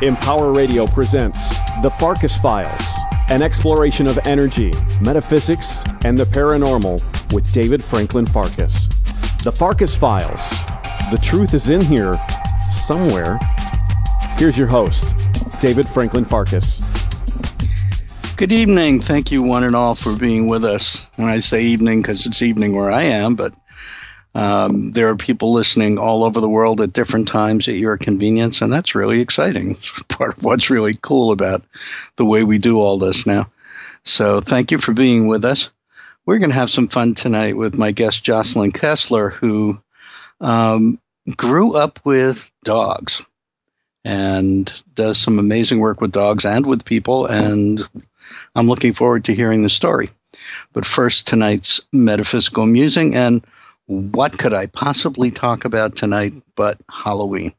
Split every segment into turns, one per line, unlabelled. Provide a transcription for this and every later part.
Empower Radio presents The Farkas Files, an exploration of energy, metaphysics, and the paranormal with David Franklin Farkas. The Farkas Files. The truth is in here somewhere. Here's your host, David Franklin Farkas.
Good evening. Thank you one and all for being with us. And I say evening because it's evening where I am, but there are people listening all over the world at different times at your convenience, and that's really exciting. It's part of what's really cool about the way we do all this now. So thank you for being with us. We're going to have some fun tonight with my guest, Jocelyn Kessler, who grew up with dogs and does some amazing work with dogs and with people, and I'm looking forward to hearing the story. But first, tonight's metaphysical musing, and what could I possibly talk about tonight but Halloween?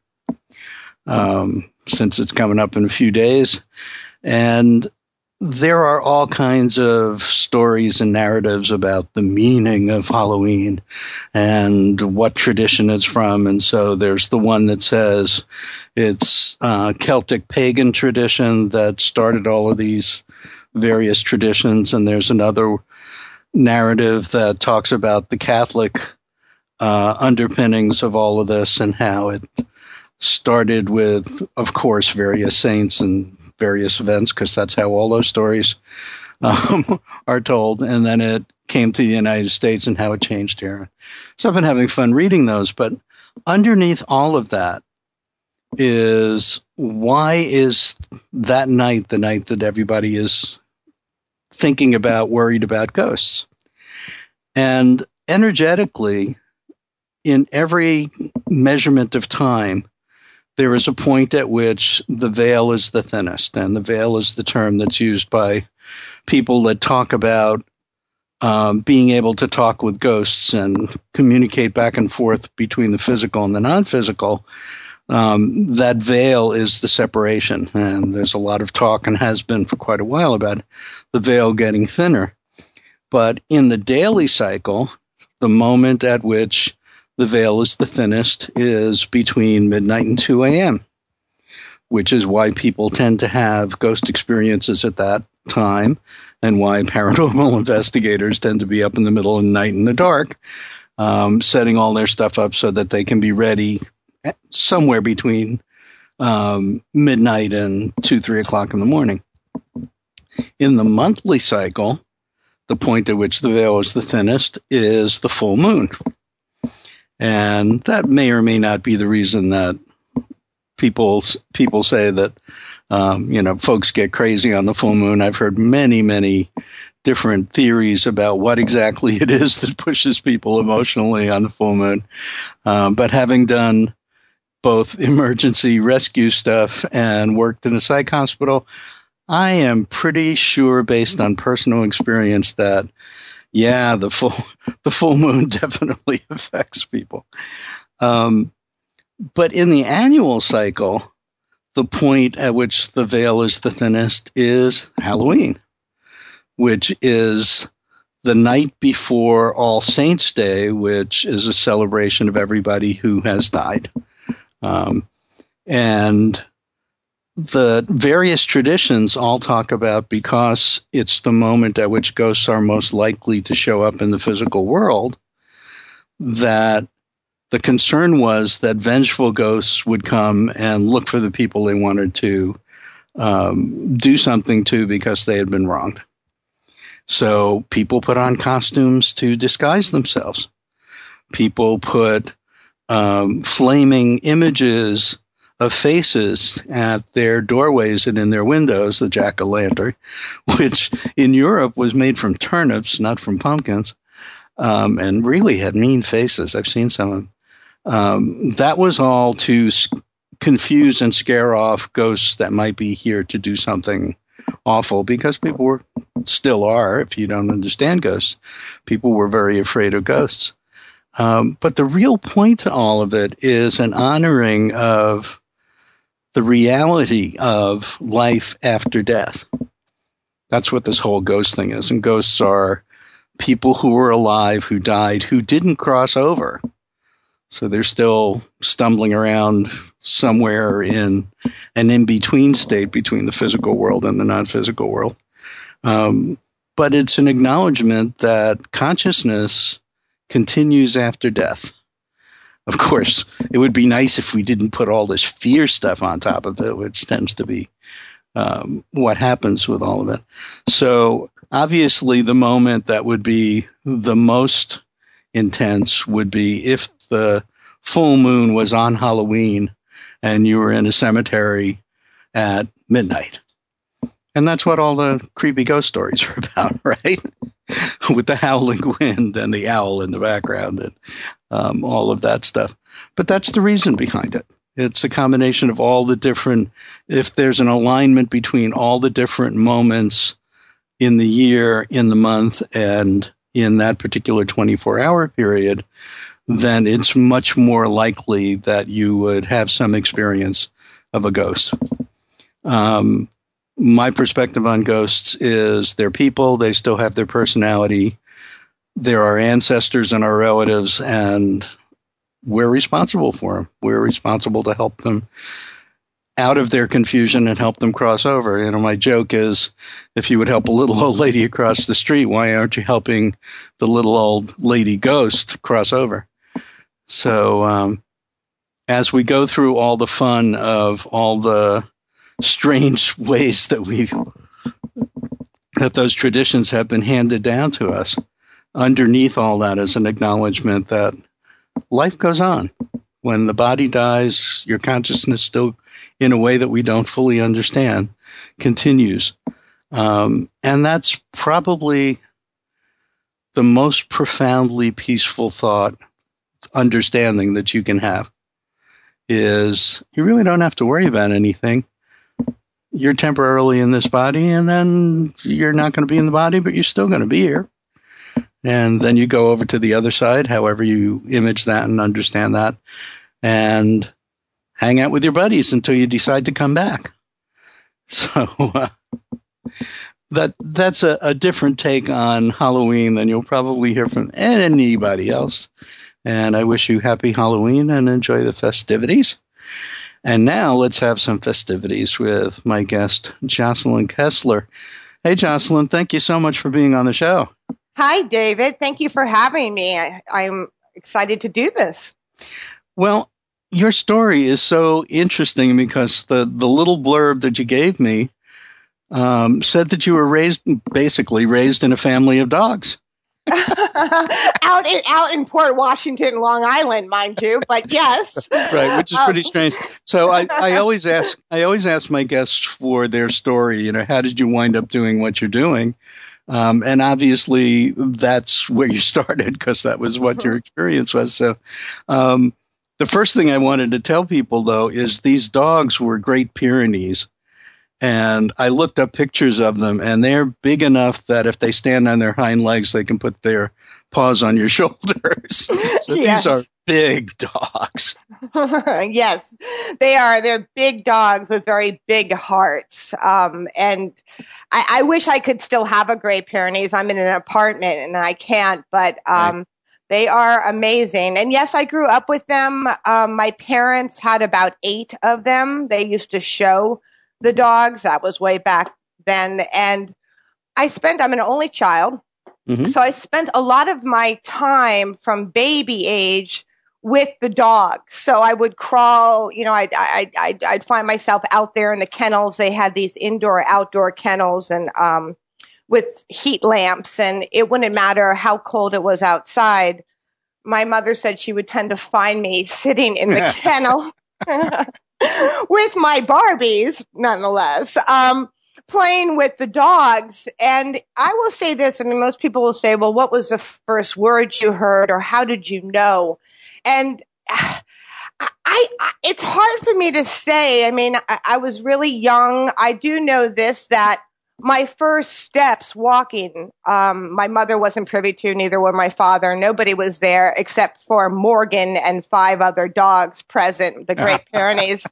Since it's coming up in a few days. And there are all kinds of stories and narratives about the meaning of Halloween and what tradition it's from. And so there's the one that says it's Celtic pagan tradition that started all of these various traditions. And there's another narrative that talks about the Catholic underpinnings of all of this and how it started with, of course, various saints and various events, because that's how all those stories are told. And then it came to the United States and how it changed here. So I've been having fun reading those. But underneath all of that is, why is that night the night that everybody is thinking about, worried about ghosts? And energetically, in every measurement of time, there is a point at which the veil is the thinnest. And the veil is the term that's used by people that talk about being able to talk with ghosts and communicate back and forth between the physical and the non-physical. That veil is the separation. And there's a lot of talk, and has been for quite a while, about the veil getting thinner. But in the daily cycle, the moment at which the veil is the thinnest is between midnight and 2 a.m., which is why people tend to have ghost experiences at that time, and why paranormal investigators tend to be up in the middle of the night in the dark, setting all their stuff up so that they can be ready somewhere between midnight and 2, 3 o'clock in the morning. In the monthly cycle, the point at which the veil is the thinnest is the full moon. And that may or may not be the reason that people say that, folks get crazy on the full moon. I've heard many, many different theories about what exactly it is that pushes people emotionally on the full moon. But having done both emergency rescue stuff and worked in a psych hospital, I am pretty sure, based on personal experience, that the full moon definitely affects people. But in the annual cycle, the point at which the veil is the thinnest is Halloween, which is the night before All Saints' Day, which is a celebration of everybody who has died. And the various traditions all talk about, because it's the moment at which ghosts are most likely to show up in the physical world, that the concern was that vengeful ghosts would come and look for the people they wanted to do something to because they had been wronged. So people put on costumes to disguise themselves. People put flaming images of faces at their doorways and in their windows, the jack-o'-lantern, which in Europe was made from turnips, not from pumpkins, and really had mean faces. I've seen some of them. That was all to confuse and scare off ghosts that might be here to do something awful, because people still are, if you don't understand ghosts, people were very afraid of ghosts. But the real point to all of it is an honoring of the reality of life after death. That's what this whole ghost thing is. And ghosts are people who were alive, who died, who didn't cross over. So they're still stumbling around somewhere in an in-between state between the physical world and the non-physical world. But it's an acknowledgement that consciousness continues after death. Of course, it would be nice if we didn't put all this fear stuff on top of it, which tends to be what happens with all of it. So obviously the moment that would be the most intense would be if the full moon was on Halloween and you were in a cemetery at midnight. And that's what all the creepy ghost stories are about, right? With the howling wind and the owl in the background and all of that stuff. But that's the reason behind it. It's a combination of all the different, if there's an alignment between all the different moments in the year, in the month, and in that particular 24-hour period, then it's much more likely that you would have some experience of a ghost. My perspective on ghosts is they're people, they still have their personality, they're our ancestors and our relatives, and we're responsible for them. We're responsible to help them out of their confusion and help them cross over. You know, my joke is, if you would help a little old lady across the street, why aren't you helping the little old lady ghost cross over? So as we go through all the fun of all the strange ways that those traditions have been handed down to us, underneath all that is an acknowledgement that life goes on. When the body dies, your consciousness still, in a way that we don't fully understand, continues. And that's probably the most profoundly peaceful thought, understanding that you can have, is you really don't have to worry about anything. You're temporarily in this body, and then you're not going to be in the body, but you're still going to be here. And then you go over to the other side, however you image that and understand that, and hang out with your buddies until you decide to come back. So that's a different take on Halloween than you'll probably hear from anybody else. And I wish you happy Halloween and enjoy the festivities. And now let's have some festivities with my guest, Jocelyn Kessler. Hey, Jocelyn, thank you so much for being on the show.
Hi, David. Thank you for having me. I'm excited to do this.
Well, your story is so interesting because the little blurb that you gave me said that you were basically raised in a family of dogs.
out in Port Washington, Long Island, mind you, but yes.
Right, which is pretty strange. So I always ask my guests for their story. You know, how did you wind up doing what you're doing? And obviously that's where you started because that was what your experience was. So the first thing I wanted to tell people, though, is these dogs were Great Pyrenees. And I looked up pictures of them, and they're big enough that if they stand on their hind legs, they can put their paws on your shoulders. So
yes.
These are big dogs.
Yes, they are. They're big dogs with very big hearts. And I wish I could still have a Great Pyrenees. I'm in an apartment, and I can't, but
Right.
They are amazing. And yes, I grew up with them. My parents had about 8 of them. They used to show the dogs. That was way back then. And I'm an only child. Mm-hmm. So I spent a lot of my time from baby age with the dogs. So I would crawl, you know, I'd find myself out there in the kennels. They had these indoor-outdoor kennels and with heat lamps, and it wouldn't matter how cold it was outside. My mother said she would tend to find me sitting in the kennel with my Barbies, nonetheless, playing with the dogs. And I will say this, I mean, most people will say, well, what was the first word you heard, or how did you know? And it's hard for me to say. I mean, I was really young. I do know this, that my first steps walking, my mother wasn't privy to, neither were my father. Nobody was there except for Morgan and 5 other dogs present, the Great Pyrenees.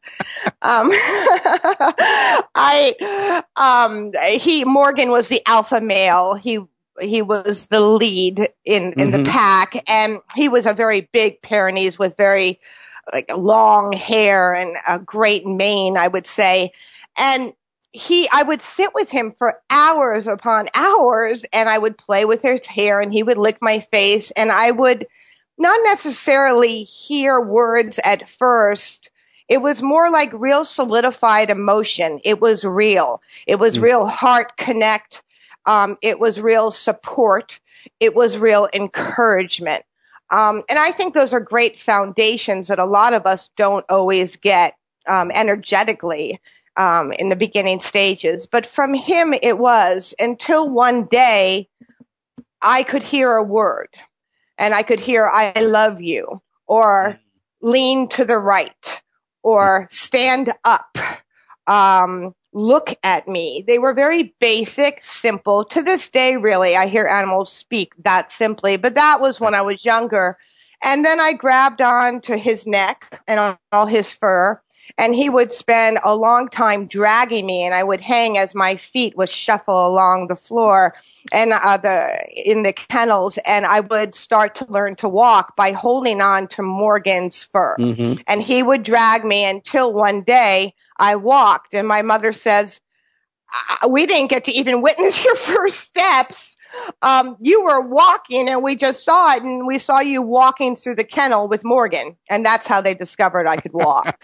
Morgan was the alpha male. He he was the lead in the pack, and he was a very big Pyrenees with very like long hair and a great mane, I would say. And I would sit with him for hours upon hours, and I would play with his hair, and he would lick my face, and I would not necessarily hear words at first. It was more like real solidified emotion. It was real. It was real heart connect. It was real support. It was real encouragement. And I think those are great foundations that a lot of us don't always get energetically in the beginning stages. But from him, it was until one day I could hear a word, and I could hear, I love you, or lean to the right, or stand up, look at me. They were very basic, simple. To this day, really, I hear animals speak that simply, but that was when I was younger. And then I grabbed on to his neck and on all his fur, and he would spend a long time dragging me, and I would hang as my feet would shuffle along the floor and in the kennels, and I would start to learn to walk by holding on to Morgan's fur. And he would drag me until one day I walked, and my mother says, we didn't get to even witness your first steps. You were walking, and we just saw it, and we saw you walking through the kennel with Morgan, and that's how they discovered I could walk.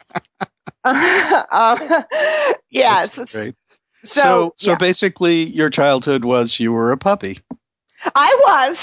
Yes.
Great. So basically, your childhood was you were a puppy.
I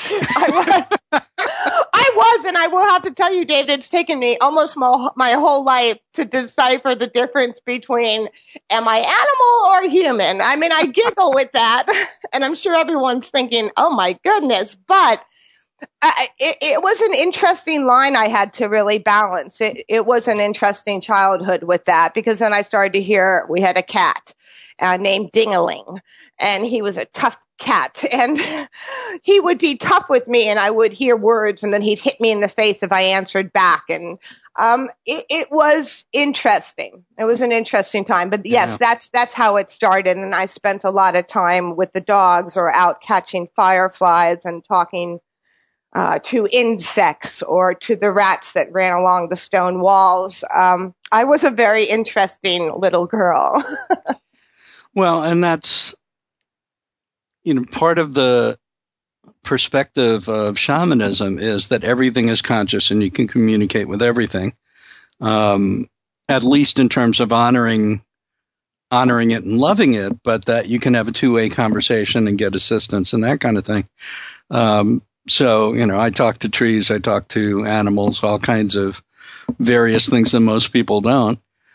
was, and I will have to tell you, David, it's taken me almost my whole life to decipher the difference between am I animal or human? I mean, I giggle with that, and I'm sure everyone's thinking, oh my goodness, but it was an interesting line I had to really balance. It was an interesting childhood with that, because then I started to hear we had a cat named Dingaling, and he was a tough cat, and he would be tough with me, and I would hear words, and then he'd hit me in the face if I answered back. And it was interesting. It was an interesting time. But yes, that's how it started. And I spent a lot of time with the dogs or out catching fireflies and talking to insects or to the rats that ran along the stone walls. I was a very interesting little girl.
Well, and that's, part of the perspective of shamanism is that everything is conscious and you can communicate with everything, at least in terms of honoring it and loving it, but that you can have a two-way conversation and get assistance and that kind of thing. So, I talk to trees, I talk to animals, all kinds of various things that most people don't.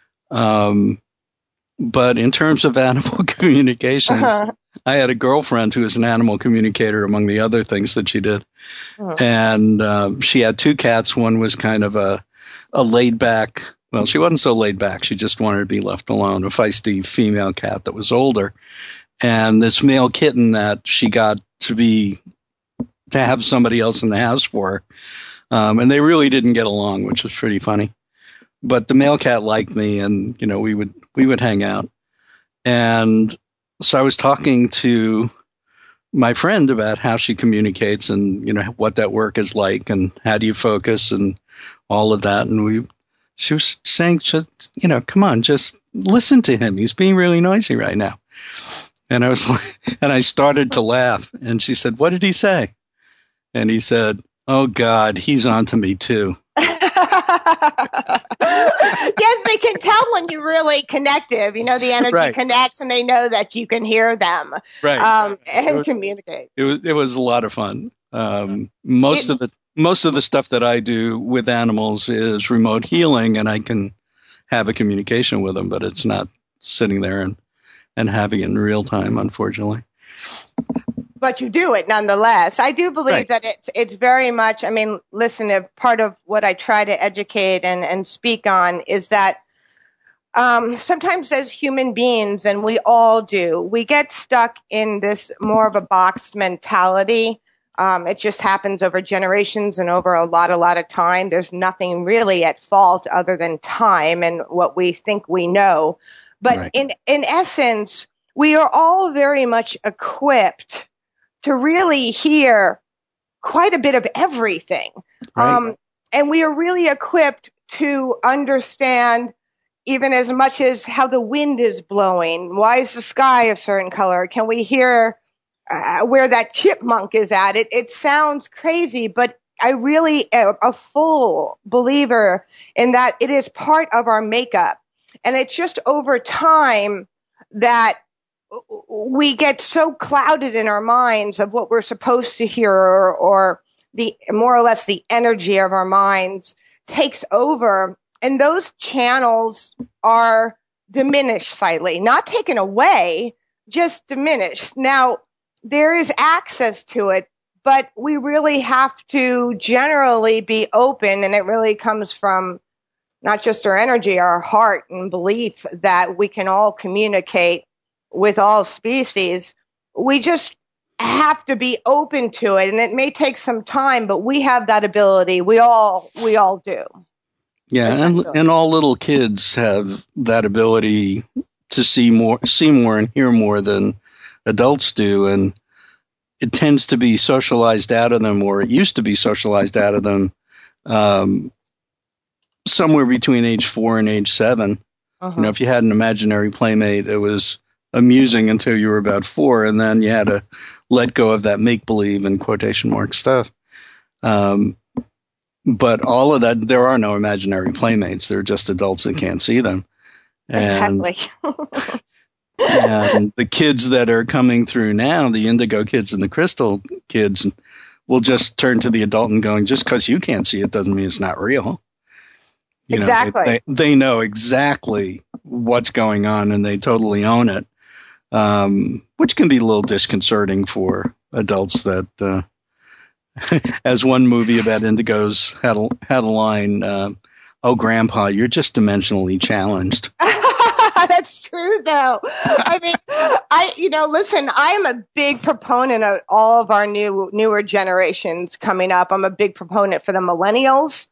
But in terms of animal communication, I had a girlfriend who was an animal communicator, among the other things that she did. And she had two cats. One was kind of a laid back, well, she wasn't so laid back. She just wanted to be left alone, a feisty female cat that was older. And this male kitten that she got to have somebody else in the house for her. And they really didn't get along, which was pretty funny. But the male cat liked me, and, we would hang out. And so I was talking to my friend about how she communicates and, what that work is like and how do you focus and all of that. And she was saying, come on, just listen to him. He's being really noisy right now. And I was like, and I started to laugh, and she said, what did he say? And he said, oh God, he's on to me too.
Yes, they can tell when you're really connective. The energy connects, and they know that you can hear them and communicate.
It was a lot of fun. Most of the stuff that I do with animals is remote healing, and I can have a communication with them, but it's not sitting there and having it in real time, unfortunately.
But you do it nonetheless. I do believe that it's very much, listen, part of what I try to educate and speak on is that sometimes as human beings, and we all do, we get stuck in this more of a box mentality. It just happens over generations and over a lot of time. There's nothing really at fault other than time and what we think we know. But in essence, we are all very much equipped to really hear quite a bit of everything.
Right.
And we are really equipped to understand even as much as how the wind is blowing. Why is the sky a certain color? Can we hear where that chipmunk is at? It sounds crazy, but I really am a full believer in that it is part of our makeup. And it's just over time that we get so clouded in our minds of what we're supposed to hear, or the more or less the energy of our minds takes over. And those channels are diminished slightly, not taken away, just diminished. Now, there is access to it, but we really have to generally be open, and it really comes from not just our energy, our heart and belief that we can all communicate with all species. We just have to be open to it, and it may take some time, but we have that ability. We all do.
Yeah, and all little kids have that ability to see more and hear more than adults do, and it tends to be socialized out of them, or it used to be socialized out of them, somewhere between age 4 and age 7. You know, if you had an imaginary playmate, it was amusing until you were about 4, and then you had to let go of that make-believe and quotation mark stuff. But all of that, there are no imaginary playmates. They're just adults that can't see them. And,
Exactly.
and the kids that are coming through now, the indigo kids and the crystal kids, will just turn to the adult and going, just because you can't see it doesn't mean it's not real. You
Exactly.
know, they know exactly what's going on, and they totally own it, which can be a little disconcerting for adults that... As one movie about indigos had a line, "Oh, Grandpa, you're just dimensionally challenged."
That's true, though. I mean, listen, I'm a big proponent of all of our newer generations coming up. I'm a big proponent for the millennials.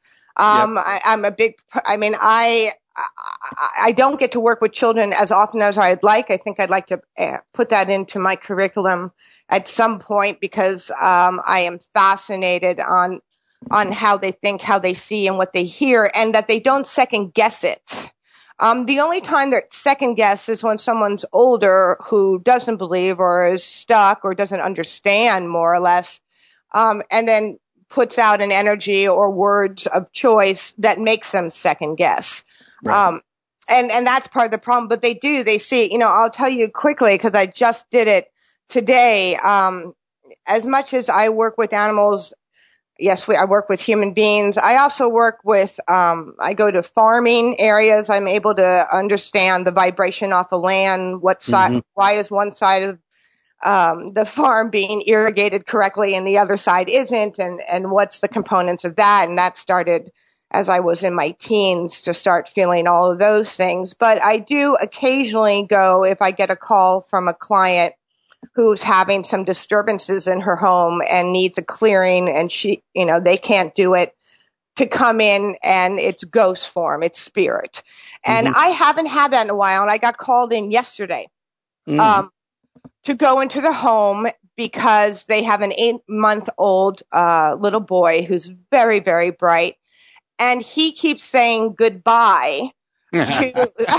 Yep.
I don't get to work with children as often as I'd like. I think I'd like to put that into my curriculum at some point, because I am fascinated on how they think, how they see, and what they hear, and that they don't second guess it. The only time they're second guess is when someone's older who doesn't believe or is stuck or doesn't understand, more or less, and then puts out an energy or words of choice that makes them second guess.
Right.
And that's part of the problem, but they see, I'll tell you quickly, because I just did it today. As much as I work with animals, yes, I work with human beings. I also work with, I go to farming areas. I'm able to understand the vibration off the land, what side, why is one side of the farm being irrigated correctly and the other side isn't, and what's the components of that. And that started as I was in my teens, to start feeling all of those things. But I do occasionally go, if I get a call from a client who's having some disturbances in her home and needs a clearing, and they can't do it, to come in, and it's ghost form, it's spirit. And I haven't had that in a while, and I got called in yesterday to go into the home because they have an 8-month-old little boy who's very, very bright. And he keeps saying goodbye to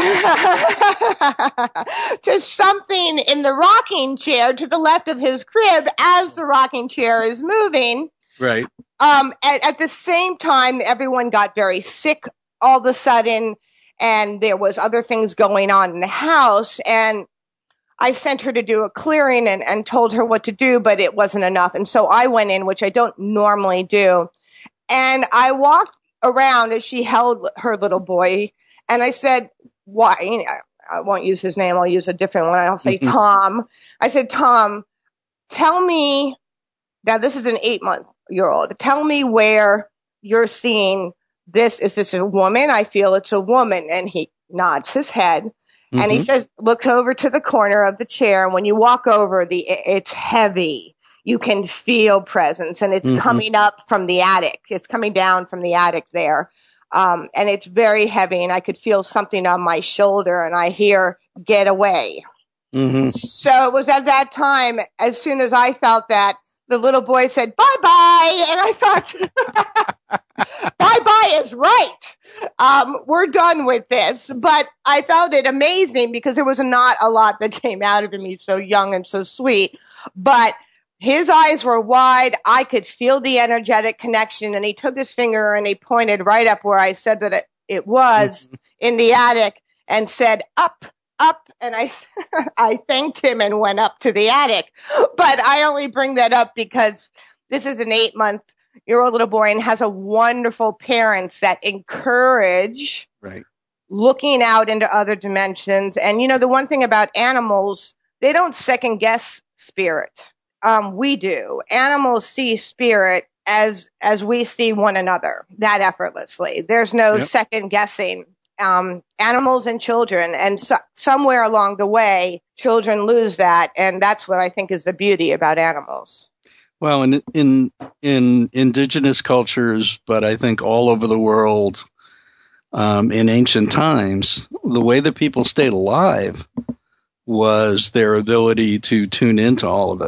something in the rocking chair to the left of his crib as the rocking chair is moving.
Right.
At the same time, everyone got very sick all of a sudden, and there was other things going on in the house. And I sent her to do a clearing and told her what to do, but it wasn't enough. And so I went in, which I don't normally do. And I walked around as she held her little boy, and I said, why? I won't use his name. I'll use a different one. I'll say Tom. I said, Tom, tell me, now this is an 8-month-old. Tell me where you're seeing this. Is this a woman? I feel it's a woman. And he nods his head. And he says, look over to the corner of the chair. And when you walk over, it's heavy. You can feel presence, and it's coming up from the attic. It's coming down from the attic there. And it's very heavy, and I could feel something on my shoulder, and I hear, get away.
Mm-hmm.
So it was at that time, as soon as I felt that, the little boy said, bye-bye. And I thought, bye-bye is right. We're done with this. But I found it amazing because there was not a lot that came out of him. He's so young and so sweet. But his eyes were wide. I could feel the energetic connection. And he took his finger and he pointed right up where I said that it was in the attic and said, up. And I thanked him and went up to the attic. But I only bring that up because this is an 8-month-old little boy and has a wonderful parents that encourage looking out into other dimensions. And, the one thing about animals, they don't second guess spirit. We do. Animals see spirit as we see one another, that effortlessly. There's no second guessing. Animals and children, and somewhere along the way, children lose that, and that's what I think is the beauty about animals.
Well, in indigenous cultures, but I think all over the world, in ancient times, the way that people stayed alive was their ability to tune into all of it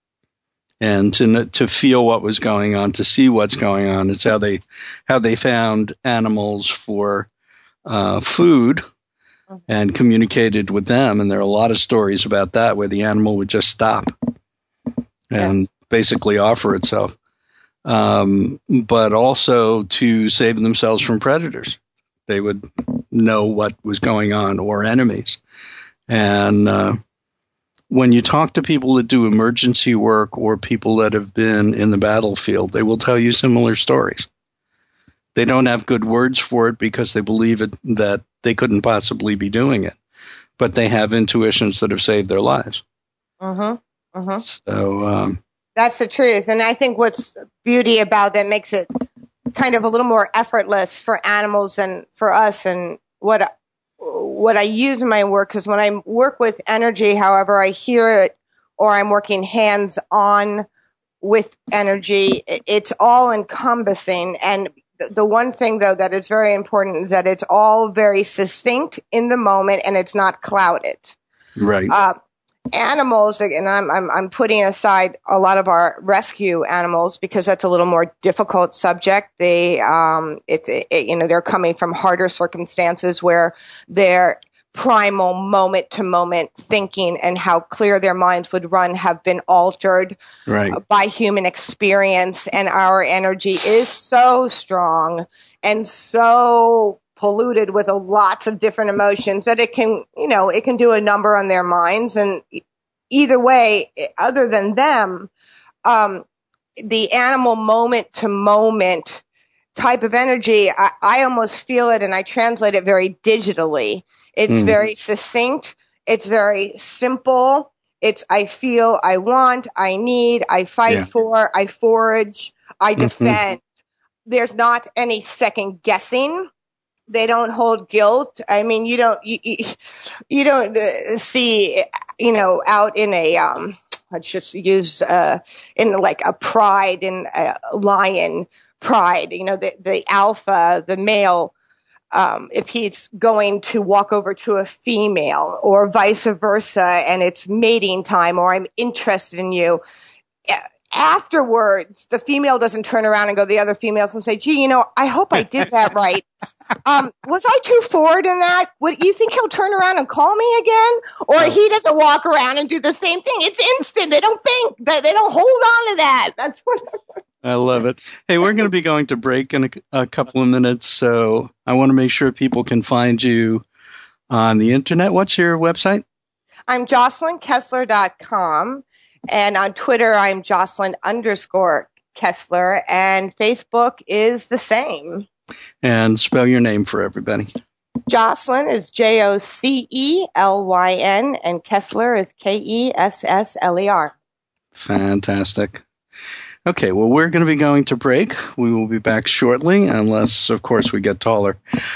and to feel what was going on, to see what's going on. It's how they found animals for food and communicated with them. And there are a lot of stories about that where the animal would just stop and basically offer itself. But also to save themselves from predators. They would know what was going on or enemies. And when you talk to people that do emergency work or people that have been in the battlefield, they will tell you similar stories. They don't have good words for it because they believe that they couldn't possibly be doing it. But they have intuitions that have saved their lives. So
that's the truth. And I think what's beauty about that makes it kind of a little more effortless for animals and for us. And what I use in my work is when I work with energy, however I hear it, or I'm working hands-on with energy, it's all encompassing. And the one thing, though, that is very important is that it's all very succinct in the moment and it's not clouded.
Right.
Animals, and I'm putting aside a lot of our rescue animals because that's a little more difficult subject. They're coming from harder circumstances where they're primal moment to moment thinking and how clear their minds would run have been altered by human experience. And our energy is so strong and so polluted with lots of different emotions that it can do a number on their minds. And either way, other than them, the animal moment to moment type of energy, I almost feel it and I translate it very digitally. It's very succinct. It's very simple. It's I feel, I want, I need, I fight for, I forage, I defend. There's not any second guessing. They don't hold guilt. I mean, you don't see, out in a, let's just use, in like a pride, in a lion pride, the alpha, the male, if he's going to walk over to a female or vice versa, and it's mating time, or I'm interested in you. Afterwards, the female doesn't turn around and go to the other females and say, gee, I hope I did that right. Was I too forward in that? What, you think he'll turn around and call me again? Or he doesn't walk around and do the same thing. It's instant. They don't think. They don't hold on to that. That's what
I love it. Hey, we're going to be going to break in a couple of minutes, so I want to make sure people can find you on the internet. What's your website?
I'm JocelynKessler.com. And on Twitter, I'm Jocelyn_Kessler, and Facebook is the same.
And spell your name for everybody.
Jocelyn is Jocelyn, and Kessler is Kessler.
Fantastic. Okay, well, we're going to be going to break. We will be back shortly, unless, of course, we get taller.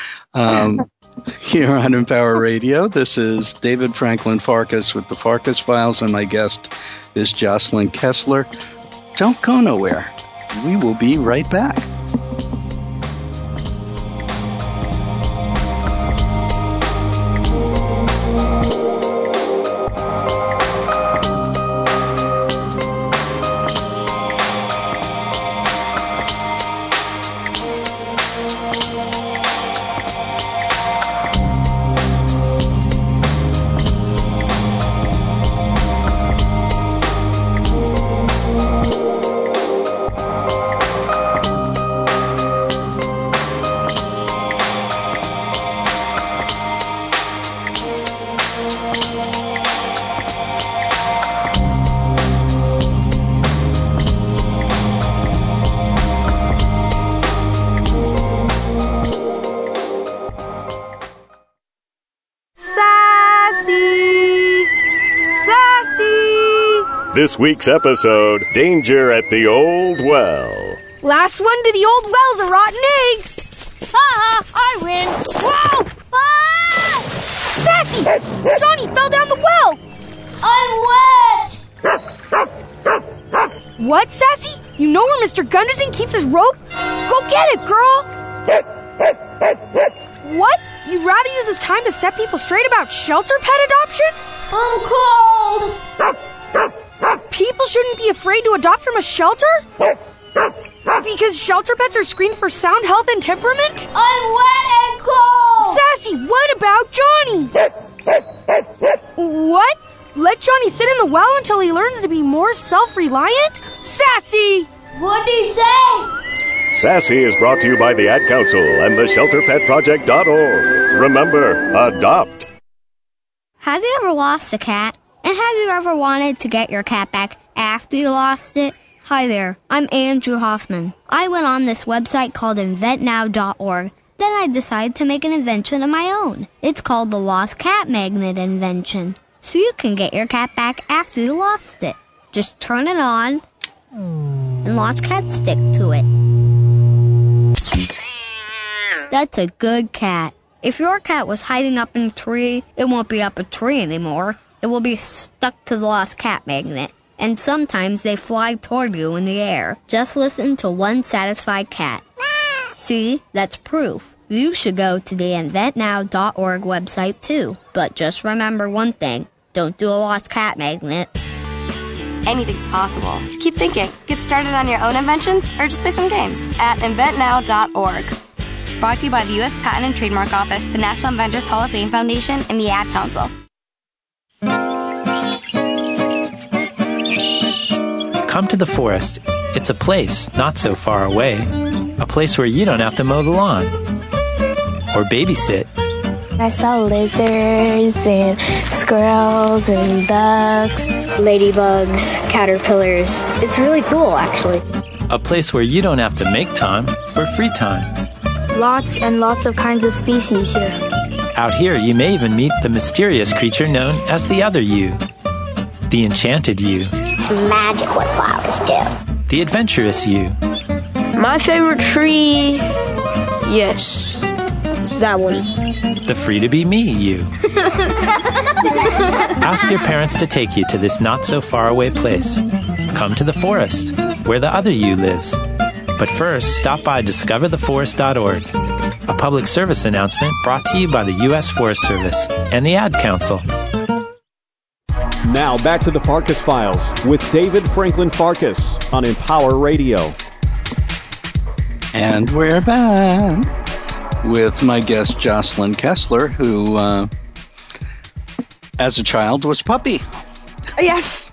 Here on Empower Radio, this is David Franklin Farkas with the Farkas Files, and my guest is Jocelyn Kessler. Don't go nowhere. We will be right back.
This week's episode, Danger at the Old Well.
Last one to the old well's a rotten egg. Ha! I win. Whoa! Ah! Sassy! Johnny fell down the well. I'm wet. What, Sassy? You know where Mr. Gunderson keeps his rope? Go get it, girl. What? You'd rather use this time to set people straight about shelter pet adoption? I'm cold. People shouldn't be afraid to adopt from a shelter? Because shelter pets are screened for sound health and temperament? I'm wet and cold! Sassy, what about Johnny? What? Let Johnny sit in the well until he learns to be more self-reliant? Sassy! What'd he say?
Sassy is brought to you by the Ad Council and the ShelterPetProject.org. Remember, adopt.
Have you ever lost a cat? And have you ever wanted to get your cat back after you lost it? Hi there, I'm Andrew Hoffman. I went on this website called InventNow.org. Then I decided to make an invention of my own. It's called the Lost Cat Magnet Invention. So you can get your cat back after you lost it. Just turn it on, and lost cats stick to it. That's a good cat. If your cat was hiding up in a tree, it won't be up a tree anymore. It will be stuck to the lost cat magnet. And sometimes they fly toward you in the air. Just listen to one satisfied cat. See, that's proof. You should go to the InventNow.org website too. But just remember one thing. Don't do a lost cat magnet.
Anything's possible. Keep thinking. Get started on your own inventions or just play some games at InventNow.org. Brought to you by the U.S. Patent and Trademark Office, the National Inventors Hall of Fame Foundation, and the Ad Council.
Come to the forest. It's a place not so far away. A place where you don't have to mow the lawn or babysit.
I saw lizards and squirrels and ducks, ladybugs, caterpillars. It's really cool, actually.
A place where you don't have to make time for free time.
Lots and lots of kinds of species here.
Out here, you may even meet the mysterious creature known as the other you. The enchanted you.
It's magic what flowers do.
The adventurous you.
My favorite tree, yes, is that one.
The free-to-be-me you. Ask your parents to take you to this not-so-far-away place. Come to the forest, where the other you lives. But first, stop by discovertheforest.org, a public service announcement brought to you by the U.S. Forest Service and the Ad Council.
Now back to the Farkas Files with David Franklin Farkas on Empower Radio.
And we're back with my guest Jocelyn Kessler, who, as a child, was Puppy.
Yes.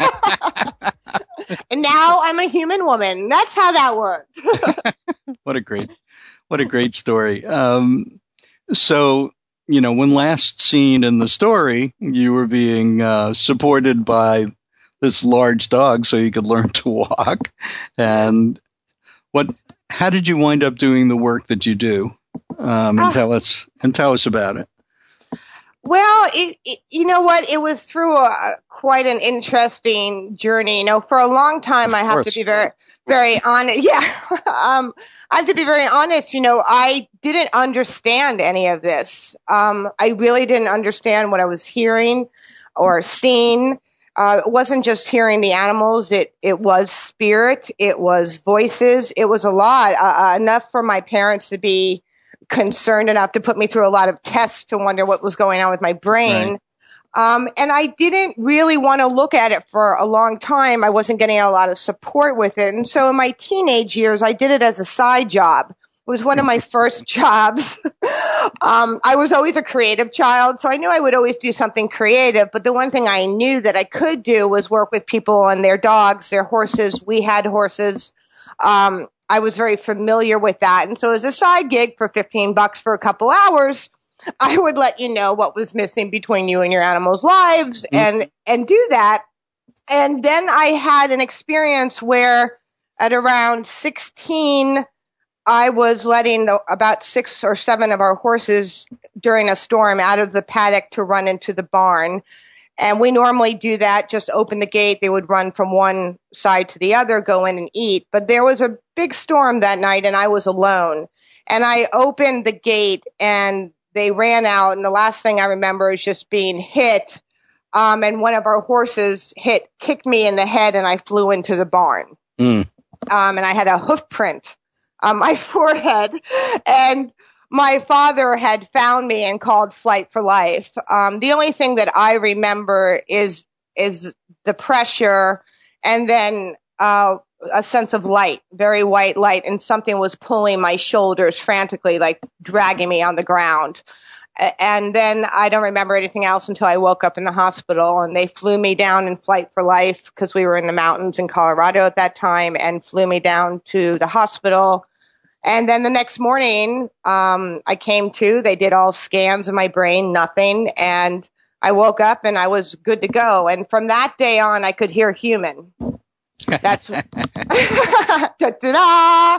And now I'm a human woman. That's how that worked.
What a great story. So, you know, when last seen in the story, you were being supported by this large dog so you could learn to walk. And how did you wind up doing the work that you do? And tell us about it.
Well, you know what? It was through quite an interesting journey. You know, for a long time, I have to be very, very honest. Yeah. I have to be very honest. You know, I didn't understand any of this. I really didn't understand what I was hearing or seeing. It wasn't just hearing the animals. It was spirit. It was voices. It was a lot, enough for my parents to be concerned enough to put me through a lot of tests to wonder what was going on with my brain. Right. And I didn't really want to look at it for a long time. I wasn't getting a lot of support with it. And so in my teenage years, I did it as a side job. It was one of my first jobs. I was always a creative child, so I knew I would always do something creative. But the one thing I knew that I could do was work with people and their dogs, their horses. We had horses. I was very familiar with that. And so as a side gig for $15 for a couple hours, I would let you know what was missing between you and your animals' lives and do that. And then I had an experience where at around 16, I was letting about 6 or 7 of our horses during a storm out of the paddock to run into the barn. And we normally do that, just open the gate. They would run from one side to the other, go in and eat. But there was a big storm that night and I was alone. And I opened the gate and they ran out. And the last thing I remember is just being hit. And one of our horses kicked me in the head and I flew into the barn. And I had a hoof print on my forehead. And my father had found me and called Flight for Life. The only thing that I remember is the pressure and then a sense of light, very white light, and something was pulling my shoulders frantically, like dragging me on the ground. And then I don't remember anything else until I woke up in the hospital, and they flew me down in Flight for Life because we were in the mountains in Colorado at that time, and flew me down to the hospital. And then the next morning, I came to, they did all scans of my brain, nothing. And I woke up and I was good to go. And from that day on, I could hear human. That's da-da-da.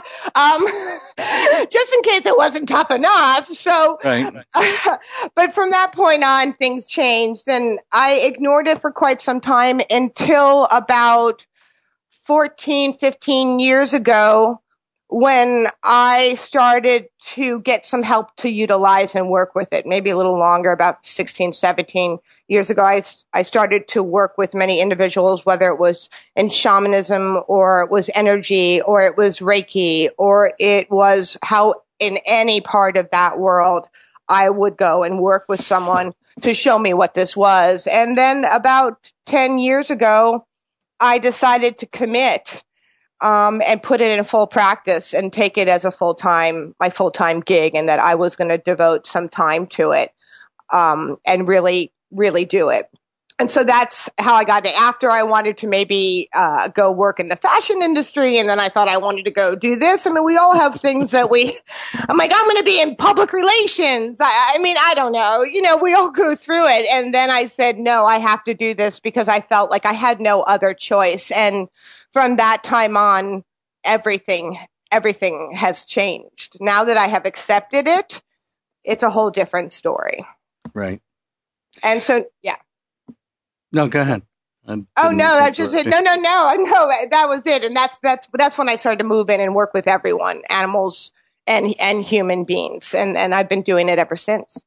Just in case it wasn't tough enough. So, right. But from that point on, things changed and I ignored it for quite some time until about 14, 15 years ago, when I started to get some help to utilize and work with it, maybe a little longer, about 16, 17 years ago, I started to work with many individuals, whether it was in shamanism or it was energy or it was Reiki or it was how in any part of that world I would go and work with someone to show me what this was. And then about 10 years ago, I decided to commit and put it in full practice and take it as my full-time gig, and that I was going to devote some time to it, and really, really do it. And so that's how I got it. After I wanted to maybe go work in the fashion industry, and then I thought I wanted to go do this. I mean, we all have things that I'm like, I'm going to be in public relations. I mean, I don't know. We all go through it. And then I said, no, I have to do this because I felt like I had no other choice. And from that time on, everything has changed. Now that I have accepted it, it's a whole different story.
Right.
And so, yeah.
No, go ahead.
I just said, no, that was it. And that's when I started to move in and work with everyone, animals and human beings. And I've been doing it ever since.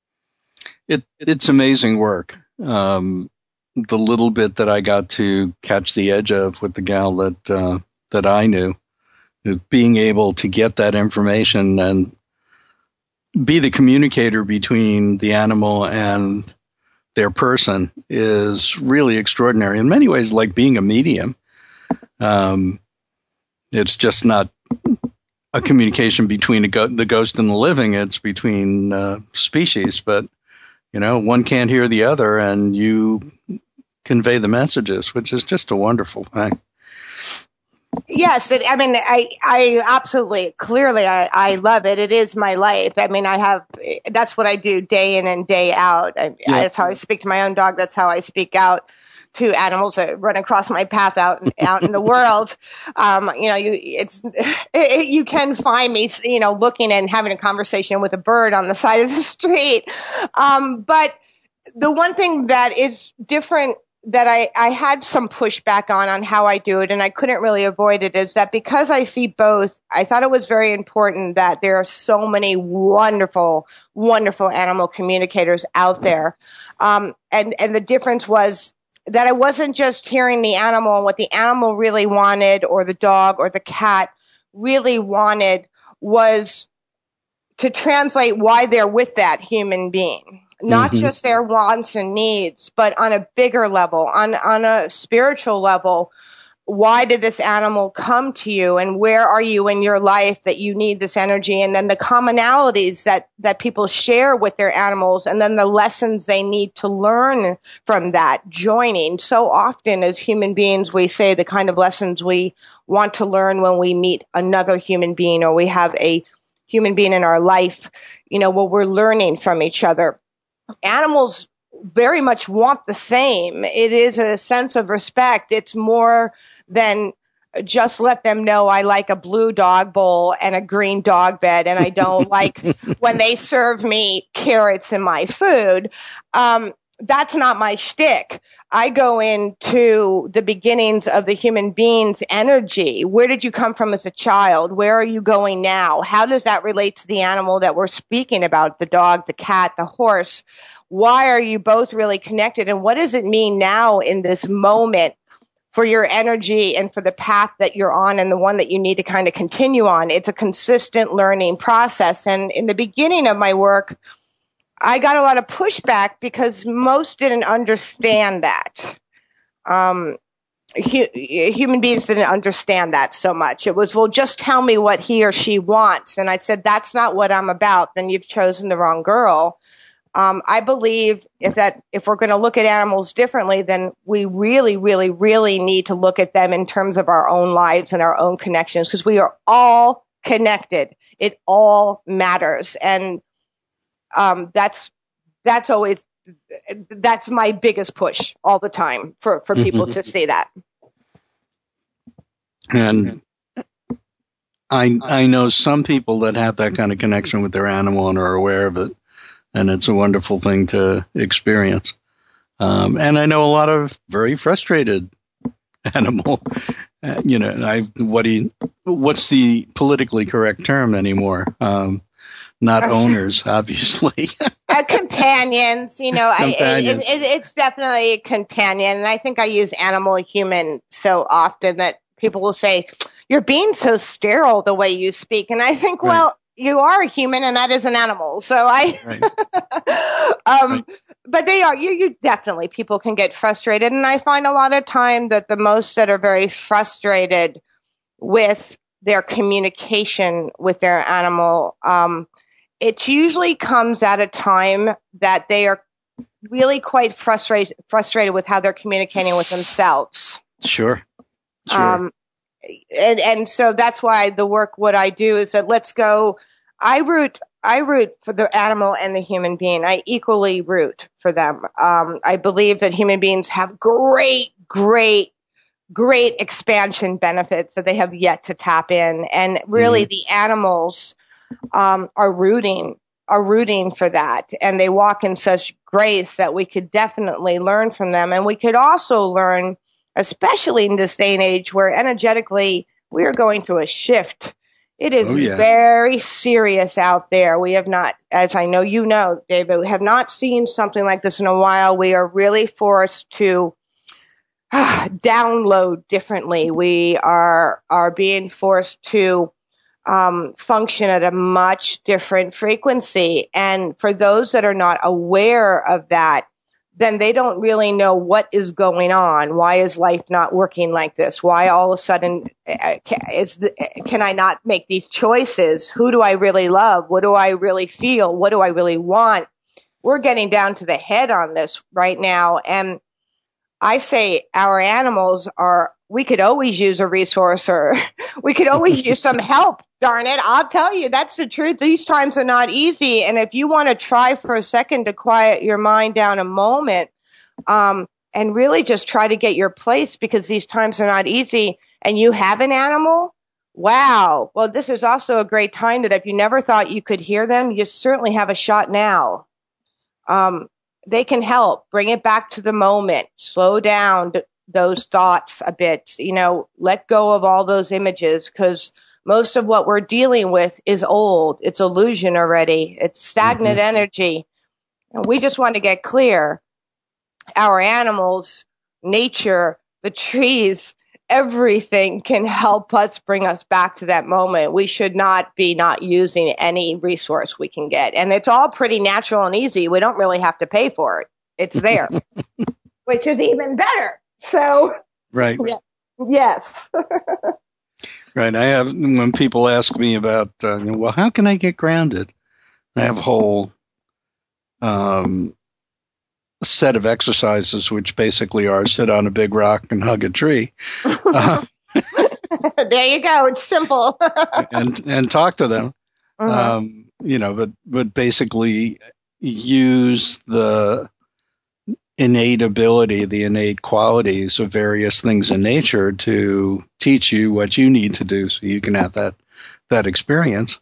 It's amazing work. The little bit that I got to catch the edge of with the gal that I knew, being able to get that information and be the communicator between the animal and their person is really extraordinary. In many ways, like being a medium. It's just not a communication between the ghost and the living. It's between species, but one can't hear the other, and you convey the messages, which is just a wonderful thing.
Yes, I mean, I absolutely, clearly, I love it. It is my life. I mean, that's what I do day in and day out. That's how I speak to my own dog. That's how I speak out to animals that run across my path out in the world. You can find me, looking and having a conversation with a bird on the side of the street. But the one thing that is different that I had some pushback on how I do it, and I couldn't really avoid it, is that because I see both, I thought it was very important that there are so many wonderful, wonderful animal communicators out there. And the difference was that I wasn't just hearing the animal and what the animal really wanted, or the dog or the cat really wanted, was to translate why they're with that human being. Not just their wants and needs, but on a bigger level, on a spiritual level. Why did this animal come to you, and where are you in your life that you need this energy? And then the commonalities that people share with their animals, and then the lessons they need to learn from that joining. So often as human beings, we say the kind of lessons we want to learn when we meet another human being, or we have a human being in our life, what we're learning from each other. Animals very much want the same. It is a sense of respect. It's more than just let them know I like a blue dog bowl and a green dog bed, and I don't like when they serve me carrots in my food. that's not my shtick. I go into the beginnings of the human being's energy. Where did you come from as a child? Where are you going now? How does that relate to the animal that we're speaking about, the dog, the cat, the horse? Why are you both really connected? And what does it mean now in this moment for your energy and for the path that you're on and the one that you need to kind of continue on? It's a consistent learning process. And in the beginning of my work, I got a lot of pushback because most didn't understand that. Human beings didn't understand that so much. It was, well, just tell me what he or she wants. And I said, that's not what I'm about. Then you've chosen the wrong girl. I believe if we're going to look at animals differently, then we really, really, really need to look at them in terms of our own lives and our own connections, because we are all connected. It all matters. And that's my biggest push all the time for people to see that.
And I know some people that have that kind of connection with their animal and are aware of it, and it's a wonderful thing to experience. And I know a lot of very frustrated animal. What's the politically correct term anymore? Not owners, obviously.
Companions,
Companions.
It's definitely a companion. And I think I use animal human so often that people will say, you're being so sterile the way you speak. And I think, well, you are a human and that is an animal. So but they are, you definitely, people can get frustrated. And I find a lot of time that the most that are very frustrated with their communication with their animal, it usually comes at a time that they are really quite frustrated with how they're communicating with themselves.
Sure.
And so that's why what I do is that let's go. I root for the animal and the human being. I equally root for them. I believe that human beings have great expansion benefits that they have yet to tap in. And really the animals are rooting for that. And they walk in such grace that we could definitely learn from them. And we could also learn, especially in this day and age where energetically we are going through a shift. It is very serious out there. We have not, as I know you know, David, we have not seen something like this in a while. We are really forced to download differently. We are being forced to function at a much different frequency. And for those that are not aware of that, then they don't really know what is going on. Why is life not working like this? Why all of a sudden can I not make these choices? Who do I really love? What do I really feel? What do I really want? We're getting down to the head on this right now. And I say our animals we could always use a resource, or we could always use some help. Darn it. I'll tell you, that's the truth. These times are not easy. And if you want to try for a second to quiet your mind down a moment, and really just try to get your place, because these times are not easy, and you have an animal, wow. Well, this is also a great time that if you never thought you could hear them, you certainly have a shot now. They can help bring it back to the moment, slow down those thoughts a bit, let go of all those images, because most of what we're dealing with is old. It's illusion already. It's stagnant energy. And we just want to get clear. Our animals, nature, the trees, everything can help us bring us back to that moment. We should not be not using any resource we can get. And it's all pretty natural and easy. We don't really have to pay for it. It's there, which is even better. So,
right.
Yeah, yes.
Right. When people ask me about, well, how can I get grounded? I have a whole set of exercises, which basically are sit on a big rock and hug a tree.
There you go. It's simple.
and talk to them. But basically use the innate ability, the innate qualities of various things in nature to teach you what you need to do so you can have that experience.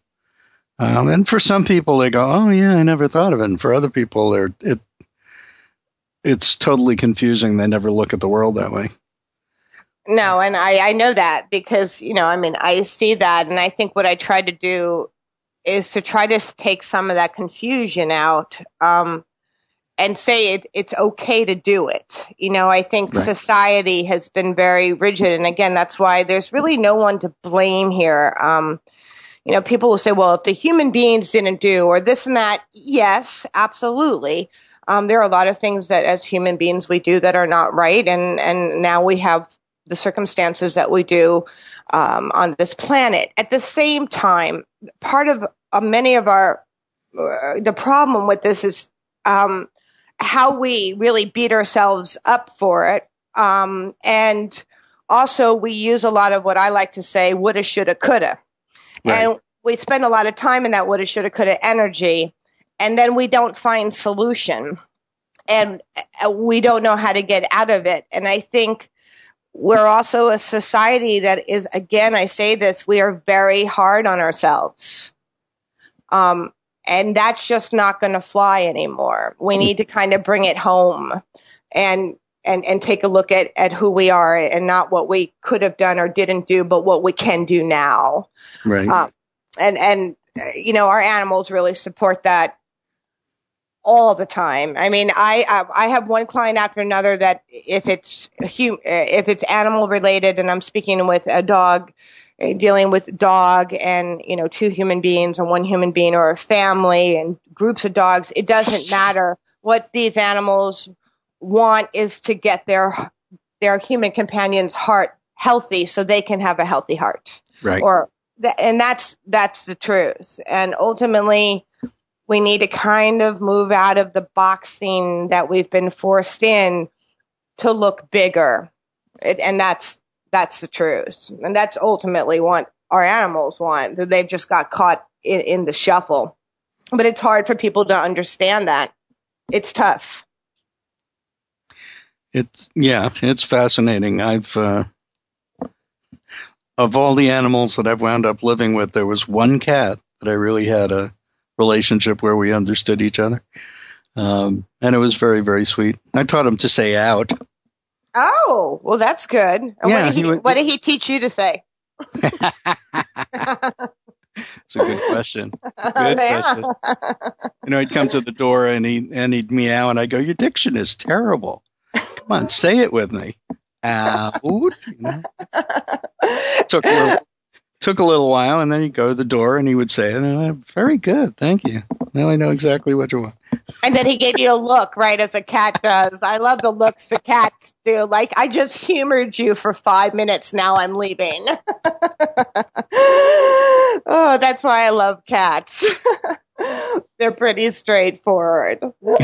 And for some people, they go, oh, yeah, I never thought of it. And for other people, it's totally confusing. They never look at the world that way.
No, and I know that because, I see that, and I think what I try to do is to try to take some of that confusion out, and say it's okay to do it. I think society has been very rigid, and again, that's why there's really no one to blame here. People will say, well, if the human beings didn't do or this and that, yes, absolutely. There are a lot of things that as human beings we do that are not right, and now we have the circumstances that we do on this planet. At the same time, part of many of our the problem with this is how we really beat ourselves up for it, and also we use a lot of what I like to say woulda, shoulda, coulda, and we spend a lot of time in that woulda, shoulda, coulda energy, and then we don't find solution, and we don't know how to get out of it. And I think we're also a society that is, again, I say this, we are very hard on ourselves. And that's just not going to fly anymore. We need to kind of bring it home and take a look at who we are and not what we could have done or didn't do, but what we can do now.
Right.
Our animals really support that all the time. I mean, I have one client after another that if it's animal related, and I'm speaking with a dog, dealing with dog and, two human beings or one human being or a family and groups of dogs, it doesn't matter. What these animals want is to get their human companion's heart healthy so they can have a healthy heart.
Right.
And that's the truth. And ultimately, we need to kind of move out of the boxing that we've been forced in to look bigger. And that's the truth. And that's ultimately what our animals want. They've just got caught in the shuffle. But it's hard for people to understand that. It's tough.
It's fascinating. Of all the animals that I've wound up living with, there was one cat that I really had a relationship where we understood each other. And it was very, very sweet. I taught him to say out.
Oh, well, that's good. And what did he teach you to say?
It's a good question. Question. He'd come to the door and he'd meow, and I'd go, "Your diction is terrible. Come on, say it with me." Out. Took a little while, and then he'd go to the door and he would say it, and I'm, "Very good, thank you. Now I know exactly what you want."
And then he gave you a look, right, as a cat does. I love the looks the cats do. Like, I just humored you for 5 minutes, now I'm leaving. Oh, that's why I love cats. They're pretty straightforward.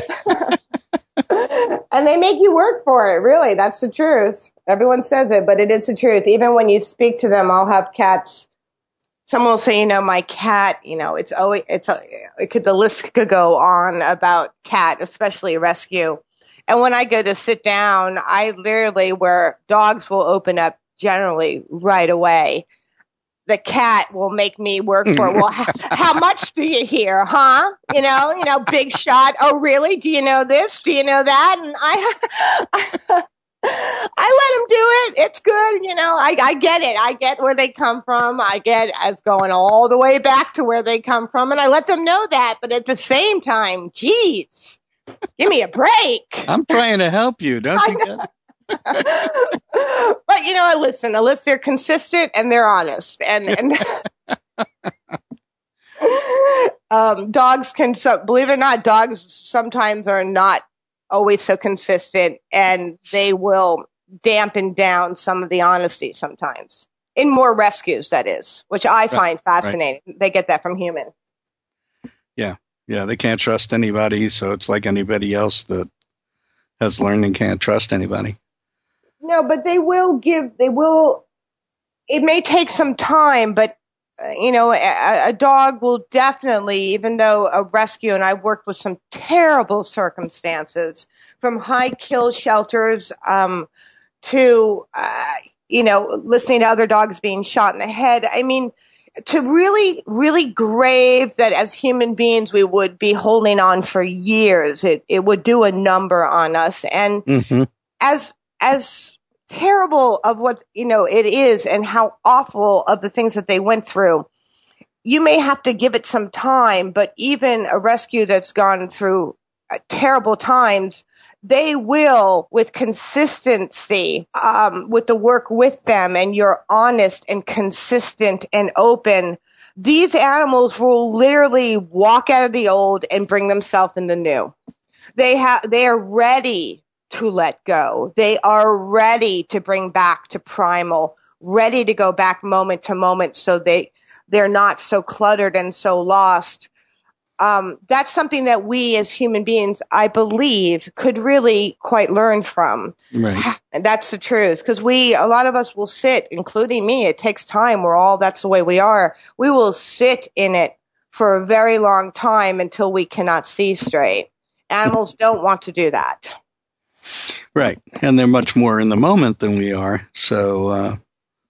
And they make you work for it, really. That's the truth. Everyone says it, but it is the truth. Even when you speak to them, I'll have cats. Someone will say, my cat, the list could go on about cat, especially rescue. And when I go to sit down, I literally, where dogs will open up generally right away, the cat will make me work for it. Well, how much do you hear, huh? Big shot. Oh, really? Do you know this? Do you know that? And I let them do it. It's good. I get it. I get where they come from. I get as going all the way back to where they come from. And I let them know that. But at the same time, geez, give me a break.
I'm trying to help you. Don't you get it?
But, listen, unless they're consistent and they're honest. And dogs can, believe it or not, dogs sometimes are not always so consistent, and they will dampen down some of the honesty sometimes. In more rescues, that is, which I find fascinating. Right. They get that from human.
Yeah, they can't trust anybody, so it's like anybody else that has learned and can't trust anybody.
No, but they will, it may take some time, but a dog will definitely, even though a rescue, and I've worked with some terrible circumstances, from high kill shelters to, listening to other dogs being shot in the head. I mean, to really, really grave that as human beings we would be holding on for years. It would do a number on us. And as terrible of what, it is and how awful of the things that they went through, you may have to give it some time, but even a rescue that's gone through terrible times, they will, with consistency, with the work with them, and you're honest and consistent and open, these animals will literally walk out of the old and bring themselves in the new. They are ready to let go. They are ready to bring back to primal, ready to go back moment to moment, so they're not so cluttered and so lost. That's something that we as human beings, I believe, could really quite learn from.
Right.
And that's the truth. Because a lot of us will sit, including me, it takes time. That's the way we are. We will sit in it for a very long time until we cannot see straight. Animals don't want to do that.
Right. And they're much more in the moment than we are. So,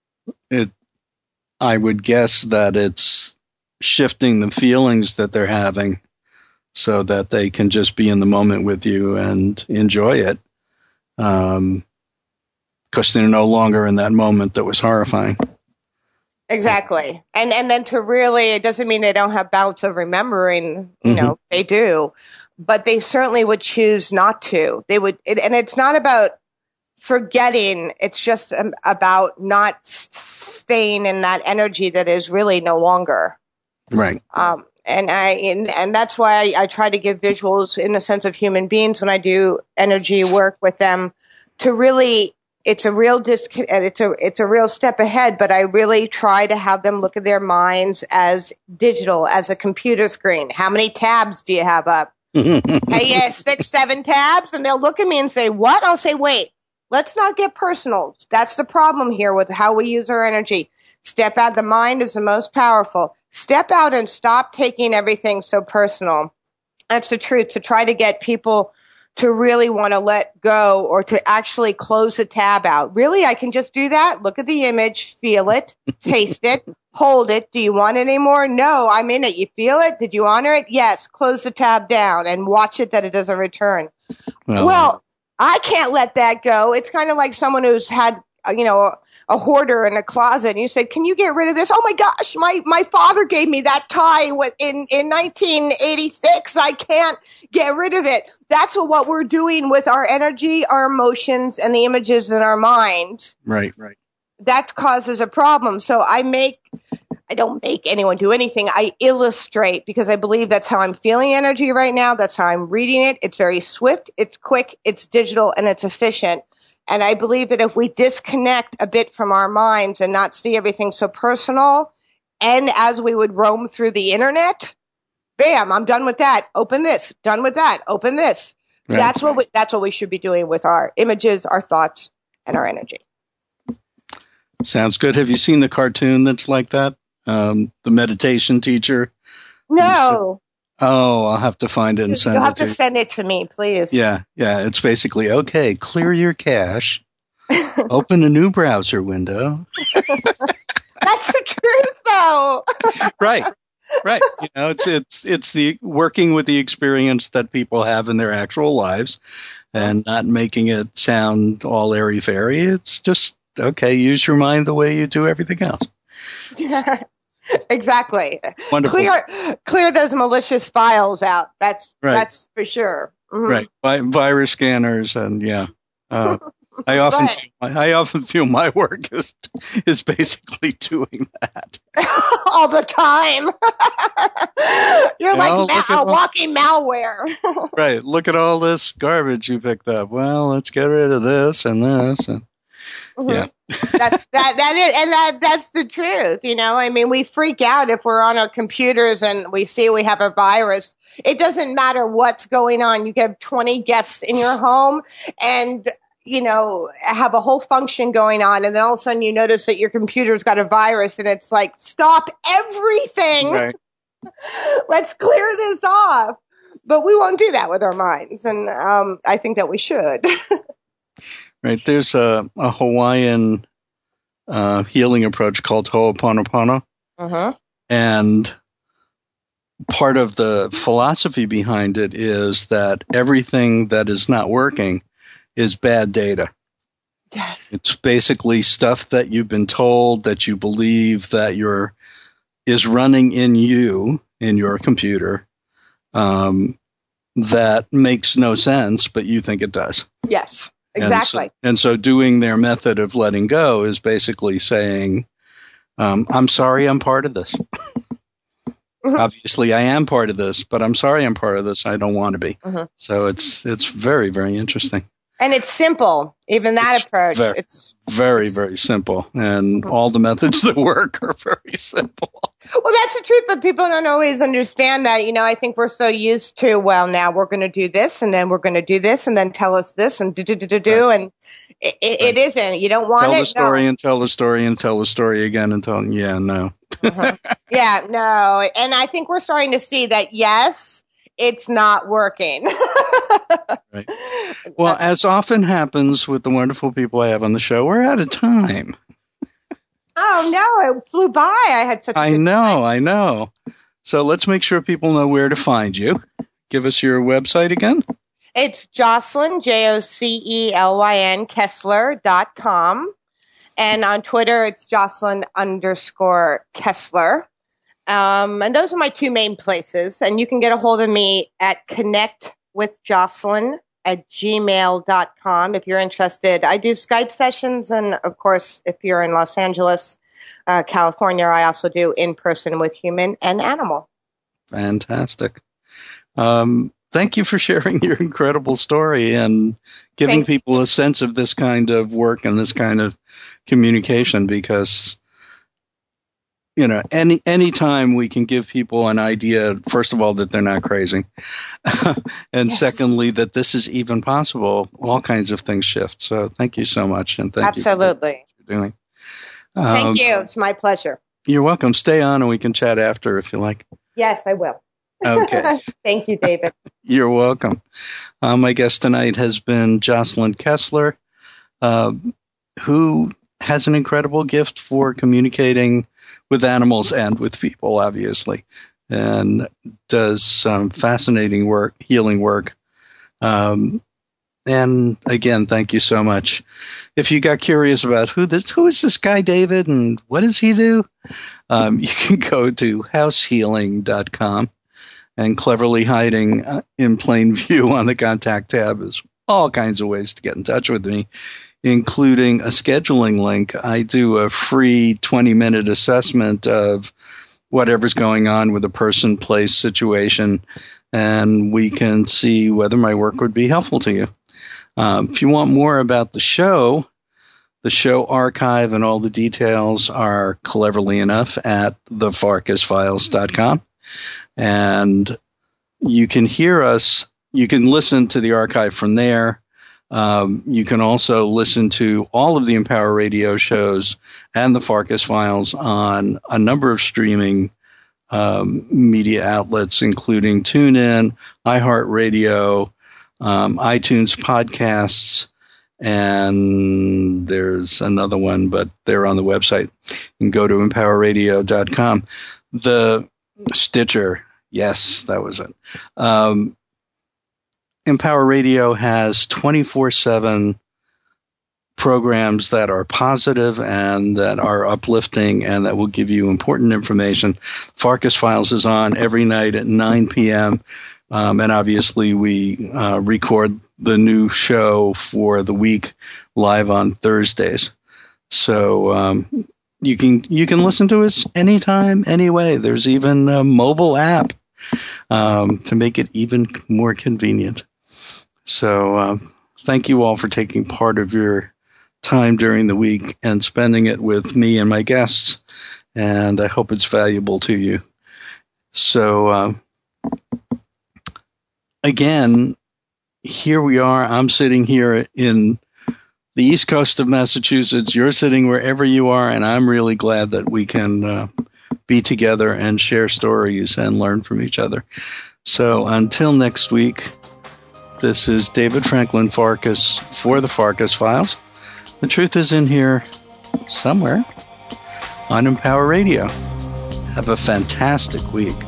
I would guess that it's shifting the feelings that they're having so that they can just be in the moment with you and enjoy it. Because they're no longer in that moment that was horrifying.
Exactly. And then to really, it doesn't mean they don't have bouts of remembering, they do, but they certainly would choose not to. They would, and it's not about forgetting. It's just about not staying in that energy that is really no longer.
Right.
And that's why I try to give visuals in the sense of human beings when I do energy work with them, to really, it's a real it's a real step ahead, but I really try to have them look at their minds as digital, as a computer screen. How many tabs do you have up? Hey, yeah, 6, 7 tabs. And they'll look at me and say, what? I'll say, wait, let's not get personal. That's the problem here with how we use our energy. Step out. The mind is the most powerful. Step out and stop taking everything so personal. That's the truth. To try to get people to really want to let go or to actually close the tab out. Really, I can just do that. Look at the image, feel it, taste it, hold it. Do you want it anymore? No, I'm in it. You feel it? Did you honor it? Yes. Close the tab down and watch it that it doesn't return. Well, I can't let that go. It's kind of like someone who's had, a hoarder in a closet, and you said, can you get rid of this? Oh my gosh, my father gave me that tie in 1986. I can't get rid of it. That's what we're doing with our energy, our emotions, and the images in our mind.
Right.
That causes a problem. So I don't make anyone do anything. I illustrate, because I believe that's how I'm feeling energy right now. That's how I'm reading it. It's very swift, it's quick, it's digital, and it's efficient. And I believe that if we disconnect a bit from our minds and not see everything so personal, and as we would roam through the internet, bam, I'm done with that. Open this. Done with that. Open this. Right. That's what we should be doing with our images, our thoughts, and our energy.
Sounds good. Have you seen the cartoon that's like that? The meditation teacher?
No.
Oh, I'll have to find it and send it to you.
You'll have to send it to me, please.
Yeah. It's basically, okay, clear your cache, open a new browser window.
That's the truth, though.
Right. It's the working with the experience that people have in their actual lives and not making it sound all airy-fairy. It's just, okay, use your mind the way you do everything else.
Exactly.
Wonderful.
Clear those malicious files out. That's for sure.
Mm-hmm. Right. Virus scanners and I often feel my work is basically doing that
all the time. You're like a walking malware.
Right. Look at all this garbage you picked up. Well, let's get rid of this and this and yeah.
That's the truth. I mean, we freak out if we're on our computers and we see we have a virus. It doesn't matter what's going on. You have 20 guests in your home and, have a whole function going on. And then all of a sudden you notice that your computer's got a virus and it's like, stop everything. Right. Let's clear this off. But we won't do that with our minds. And I think that we should.
Right. There's a Hawaiian healing approach called Ho'oponopono. And part of the philosophy behind it is that everything that is not working is bad data.
Yes.
It's basically stuff that you've been told that you believe that is running in your computer, that makes no sense, but you think it does.
Yes, exactly.
And so doing their method of letting go is basically saying, I'm sorry I'm part of this. Obviously, I am part of this, but I'm sorry I'm part of this. I don't want to be. So it's very, very interesting.
And it's simple, even that approach. It's
very, very simple. And all the methods that work are very simple.
Well, that's the truth, but people don't always understand that. You know, I think we're so used to, well, now we're going to do this, and then we're going to do this, and then tell us this, and do. And it isn't. You don't want
tell
it.
The story and tell the story and tell the story again and tell, no.
Yeah, no. And I think we're starting to see that, yes, it's not working.
Right. Well, as often happens with the wonderful people I have on the show, we're out of time.
Oh, no, it flew by. I had such a good time.
I know. So let's make sure people know where to find you. Give us your website again.
It's Jocelyn, Jocelyn, Kessler.com. And on Twitter, it's Jocelyn_Kessler. And those are my two main places. And you can get a hold of me at connectwithjocelyn@gmail.com if you're interested. I do Skype sessions. And, of course, if you're in Los Angeles, California, I also do in-person with human and animal.
Fantastic. Thank you for sharing your incredible story and giving people a sense of this kind of work and this kind of communication, because any time we can give people an idea, first of all, that they're not crazy, and secondly, that this is even possible, all kinds of things shift. So thank you so much, and thank you for what you're doing.
Thank you. It's my pleasure.
You're welcome. Stay on, and we can chat after if you like.
Yes, I will.
Okay.
Thank you, David.
You're welcome. My guest tonight has been Jocelyn Kessler, who has an incredible gift for communicating with animals and with people, obviously, and does some fascinating work, healing work. And again, thank you so much. If you got curious about who is this guy, David, and what does he do, you can go to househealing.com. And cleverly hiding in plain view on the contact tab is all kinds of ways to get in touch with me, including a scheduling link. I do a free 20-minute assessment of whatever's going on with a person, place, situation, and we can see whether my work would be helpful to you. If you want more about the show archive and all the details are cleverly enough at thefarkasfiles.com. And you can hear us, you can listen to the archive from there. You can also listen to all of the Empower Radio shows and the Farkas Files on a number of streaming media outlets, including TuneIn, iHeartRadio, iTunes podcasts, and there's another one, but they're on the website. You can go to empowerradio.com. The Stitcher, yes, that was it. Empower Radio has 24/7 programs that are positive and that are uplifting and that will give you important information. Farkas Files is on every night at 9 p.m. And obviously we record the new show for the week live on Thursdays. So you can listen to us anytime, anyway. There's even a mobile app to make it even more convenient. So thank you all for taking part of your time during the week and spending it with me and my guests, and I hope it's valuable to you. So again, here we are. I'm sitting here in the East Coast of Massachusetts. You're sitting wherever you are, and I'm really glad that we can be together and share stories and learn from each other. So until next week, this is David Franklin Farkas for the Farkas Files. The truth is in here somewhere on Empower Radio. Have a fantastic week.